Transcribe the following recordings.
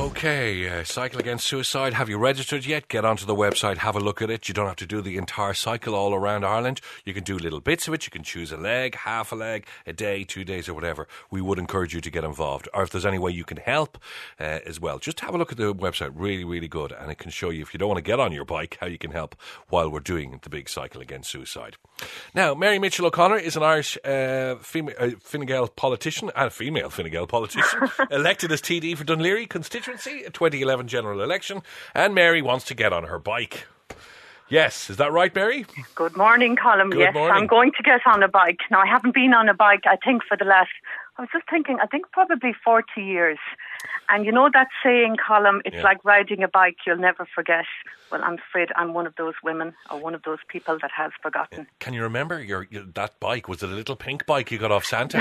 Okay, Cycle Against Suicide. Have you registered yet? Get onto the website, have a look at it. You don't have to do the entire cycle all around Ireland. You can do little bits of it. You can choose a leg, half a leg, a day, 2 days or whatever. We would encourage you to get involved. Or if there's any way you can help as well, just have a look at the website. Really, really good. And it can show you, if you don't want to get on your bike, how you can help while we're doing the big Cycle Against Suicide. Now, Mary Mitchell O'Connor is an Irish Fine Gael politician, and a female Fine Gael politician, elected as TD for Dunleary constituency, a 2011 general election, and Mary wants to get on her bike. Yes, is that right, Mary? Good morning, Colin. Good yes, morning. I'm going to get on a bike. Now, I haven't been on a bike, I think, probably 40 years. And you know that saying, Colin, it's like riding a bike you'll never forget. Well, I'm afraid I'm one of those women, or one of those people that has forgotten. Can you remember that bike? Was it a little pink bike you got off Santa?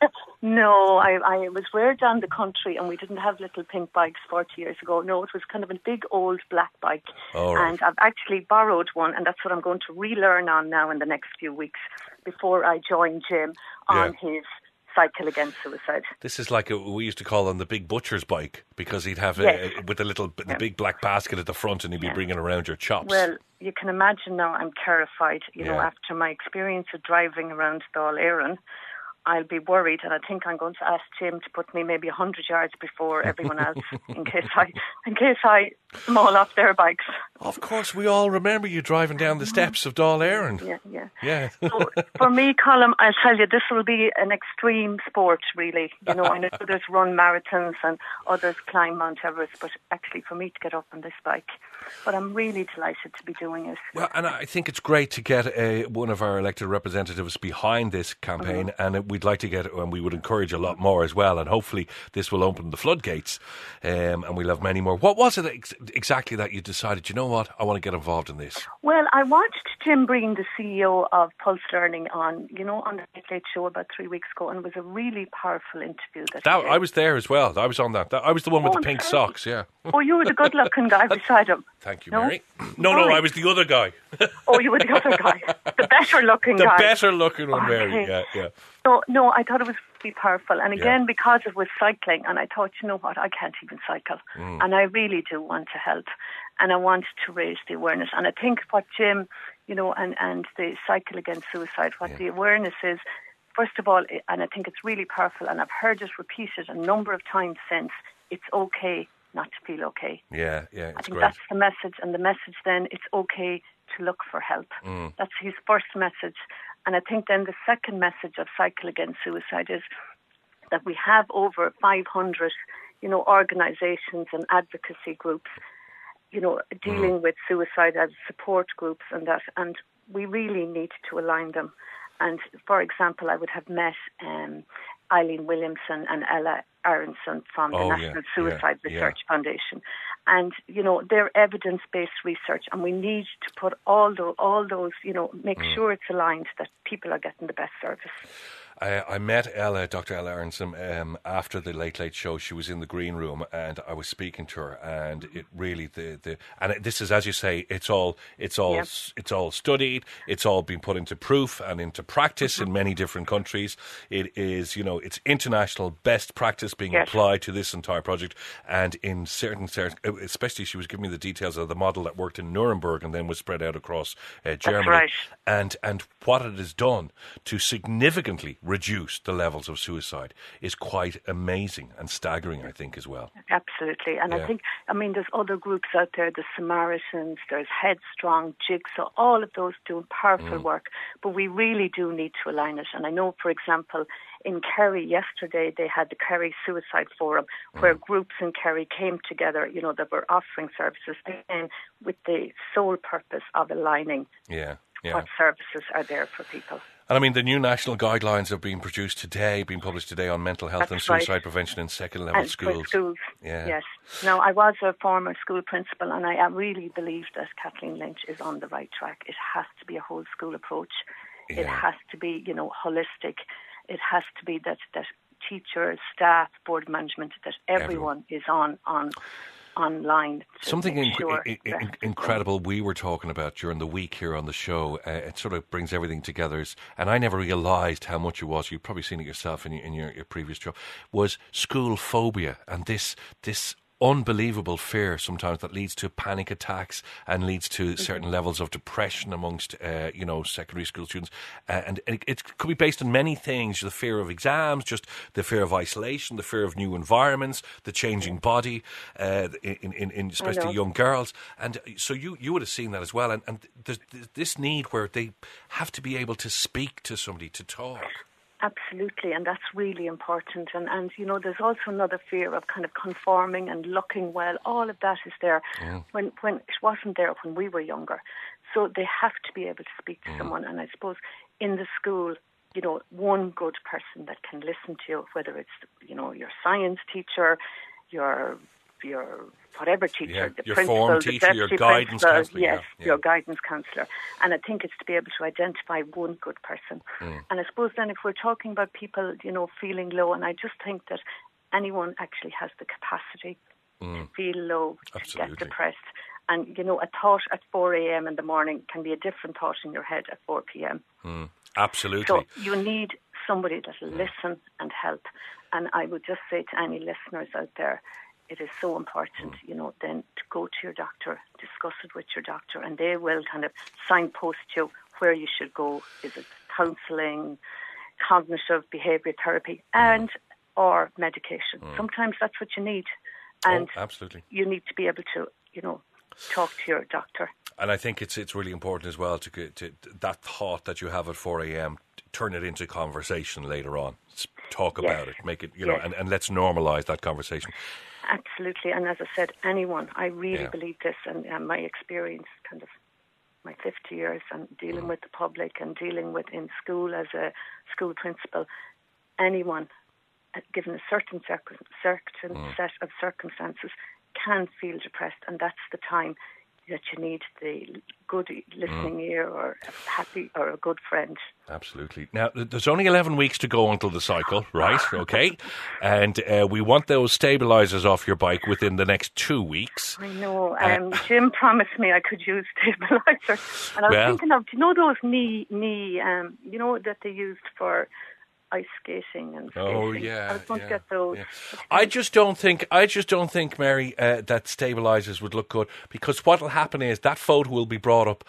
No, I was reared down the country and we didn't have little pink bikes 40 years ago. No, it was kind of a big old black bike. Oh, right. And I've actually borrowed one, and that's what I'm going to relearn on now in the next few weeks before I join Jim on his Cycle Against Suicide. This is like we used to call him the big butcher's bike, because he'd have with the big black basket at the front, and he'd be bringing around your chops. Well, you can imagine now I'm terrified. You know, after my experience of driving around Dáil Éireann, I'll be worried, and I think I'm going to ask Jim to put me maybe 100 yards before everyone else in case I maul off their bikes. Of course, we all remember you driving down the steps of Dáil Éireann. Yeah. So for me, Colin, I'll tell you, this will be an extreme sport, really. You know, I know others run marathons and others climb Mount Everest, but actually for me to get up on this bike, but I'm really delighted to be doing it. Well, and I think it's great to get one of our elected representatives behind this campaign, and we'd like to get, and we would encourage a lot more as well, and hopefully this will open the floodgates, and we'll have many more. What was it exactly that you decided, you know what, I want to get involved in this? Well, I watched Jim Breen, the CEO of Pulse Learning, on the Late Late Show about 3 weeks ago, and it was a really powerful interview. I was there as well. I was on that. I was the one with the pink socks, yeah. Oh, you were the good-looking guy beside him. Thank you, Mary. No, I was the other guy. Oh, you were the other guy. The better-looking guy. The better-looking one, Mary, yeah. So, no, I thought it was really powerful. And again, because it was cycling, and I thought, you know what, I can't even cycle. And I really do want to help. And I want to raise the awareness. And I think what Jim, you know, and the Cycle Against Suicide, what the awareness is, first of all, and I think it's really powerful, and I've heard it repeated a number of times since, it's okay not to feel okay. Yeah, I think that's the message. And the message then, it's okay to look for help. That's his first message. And I think then the second message of Cycle Against Suicide is that we have over 500, you know, organisations and advocacy groups, you know, dealing with suicide as support groups and that, and we really need to align them. And for example, I would have met Eileen Williamson and Ella Aronson from the National Suicide Research Foundation. And, you know, they're evidence-based research, and we need to put all those, you know, make sure it's aligned that people are getting the best service. I met Dr. Ella Aronson, after the Late Late Show. She was in the green room, and I was speaking to her. And it really this is, as you say, it's all studied. It's all been put into proof and into practice in many different countries. It is, you know, it's international best practice being applied to this entire project. And in certain, especially, she was giving me the details of the model that worked in Nuremberg and then was spread out across Germany. That's right. And what it has done to significantly reduce the levels of suicide is quite amazing and staggering, I think, as well. Absolutely. And I think, there's other groups out there, the Samaritans, there's Headstrong, Jigsaw, all of those doing powerful work, but we really do need to align it. And I know, for example, in Kerry yesterday, they had the Kerry Suicide Forum, where groups in Kerry came together, you know, that were offering services, again, with the sole purpose of aligning what services are there for people. And the new national guidelines are being published today on mental health and suicide prevention in second level schools. Yes. Now, I was a former school principal, and I really believe that Kathleen Lynch is on the right track. It has to be a whole school approach. It has to be, you know, holistic. It has to be that teachers, staff, board management, that everyone is online. Something incredible we were talking about during the week here on the show, it sort of brings everything together, and I never realised how much it was, you've probably seen it yourself in your previous job, was school phobia, and this unbelievable fear sometimes that leads to panic attacks and leads to certain levels of depression amongst, secondary school students. And it could be based on many things: the fear of exams, just the fear of isolation, the fear of new environments, the changing body, in especially young girls. And so you would have seen that as well. And there's this need where they have to be able to speak to somebody, to talk. Absolutely, and that's really important. And there's also another fear of kind of conforming and looking well. All of that is there when it wasn't there when we were younger. So they have to be able to speak to someone. And I suppose in the school, one good person that can listen to you, whether it's, your science teacher, your whatever teacher, the your principal, form the teacher, your deputy guidance principal, counsellor. yes, your guidance counsellor. And I think it's to be able to identify one good person. And I suppose then if we're talking about people, feeling low, and I just think that anyone actually has the capacity to feel low, Absolutely. to get depressed. And, a thought at 4 a.m. in the morning can be a different thought in your head at 4 p.m. Absolutely. So you need somebody that will listen and help. And I would just say to any listeners out there, it is so important, then to go to your doctor, discuss it with your doctor, and they will kind of signpost you where you should go. Is it counselling, cognitive behaviour therapy, or medication? Sometimes that's what you need. And absolutely. You need to be able to, talk to your doctor. And I think it's really important as well to that thought that you have at 4 a.m., turn it into conversation later on. Talk about it, make it, and let's normalise that conversation. Absolutely. And as I said, anyone, I really believe this, and my experience, kind of my 50 years and dealing with the public and dealing with in school as a school principal, anyone, given a certain set of circumstances, can feel depressed, and that's the time that you need the good listening ear or a happy or a good friend. Absolutely. Now, there's only 11 weeks to go until the cycle, right? Okay. And we want those stabilisers off your bike within the next 2 weeks. I know. Jim promised me I could use stabilisers. And I was thinking of, those knee, that they used for ice skating and skating. Oh yeah, I was going to get those. Yeah. I just don't think, Mary, that stabilisers would look good, because what will happen is that photo will be brought up,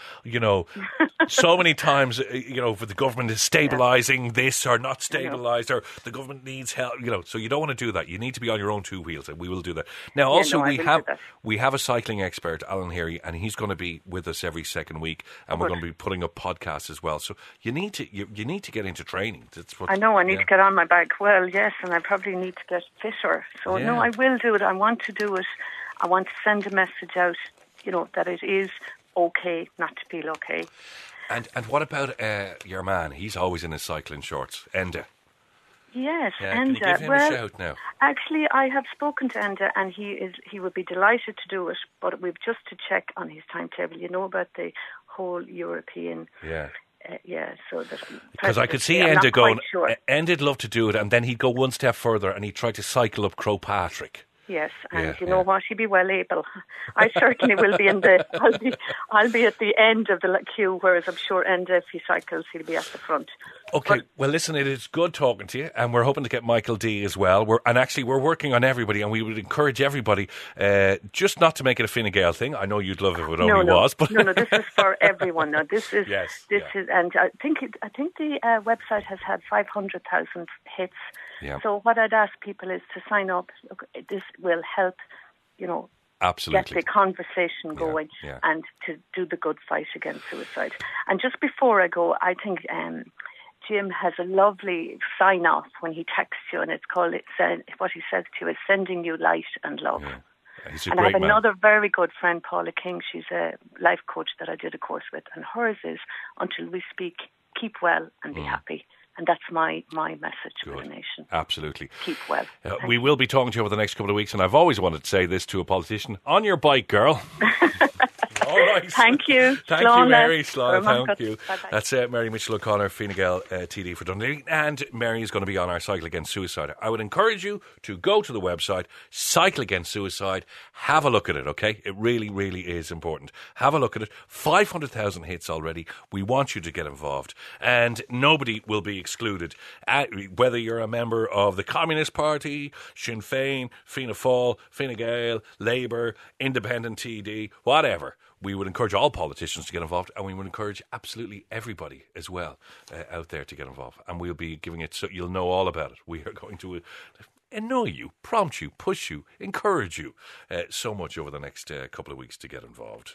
so many times, for the government is stabilising this or not stabilised, or the government needs help, so you don't want to do that. You need to be on your own two wheels, and we will do that. Now, also we have a cycling expert, Alan Heary, and he's going to be with us every second week, and we're going to be putting up podcasts as well. So you need to get into training. That's what I know. I need to get on my bike. Well, yes, and I probably need to get fitter. So no, I will do it. I want to do it. I want to send a message out, that it is okay not to feel okay. And what about your man? He's always in his cycling shorts, Enda. Yes, Enda. Can you give him a shout now? Actually, I have spoken to Enda, and he would be delighted to do it. But we've just to check on his timetable. About the whole European. Yeah. So that because I could see Enda going. Sure. Enda'd love to do it, and then he'd go one step further, and he'd try to cycle up Croagh Patrick. Yes, and you know what? He'd be well able. I certainly will be I'll be at the end of the queue, whereas I'm sure Enda, if he cycles, he'll be at the front. Okay, well, listen, it is good talking to you, and we're hoping to get Michael D as well. We're working on everybody, and we would encourage everybody just not to make it a Fine Gael thing. I know you'd love it if it only was, but no, this is for everyone. No, this is is, and I think the website has had 500,000 hits. Yeah. So what I'd ask people is to sign up. Look, this will help, absolutely get the conversation going and to do the good fight against suicide. And just before I go, I think Jim has a lovely sign-off when he texts you, and it's called, what he says to you is sending you light and love. Yeah. He's a and great I have man. another very good friend, Paula King. She's a life coach that I did a course with, and hers is, until we speak, keep well and be happy. And that's my message to the nation. Absolutely. Keep well. We will be talking to you over the next couple of weeks, and I've always wanted to say this to a politician. On your bike, girl. All right. right. Thank you. Thank you, Mary. Slán, thank you. Bye-bye. That's Mary Mitchell O'Connor, Fine Gael TD for Dundee. And Mary is going to be on our Cycle Against Suicide. I would encourage you to go to the website, Cycle Against Suicide. Have a look at it, okay? It really, really is important. Have a look at it. 500,000 hits already. We want you to get involved. And nobody will be excluded. Whether you're a member of the Communist Party, Sinn Féin, Fianna Fáil, Fine Gael, Labour, Independent TD, whatever. We would encourage all politicians to get involved, and we would encourage absolutely everybody as well out there to get involved. And we'll be giving it so you'll know all about it. We are going to annoy you, prompt you, push you, encourage you so much over the next couple of weeks to get involved.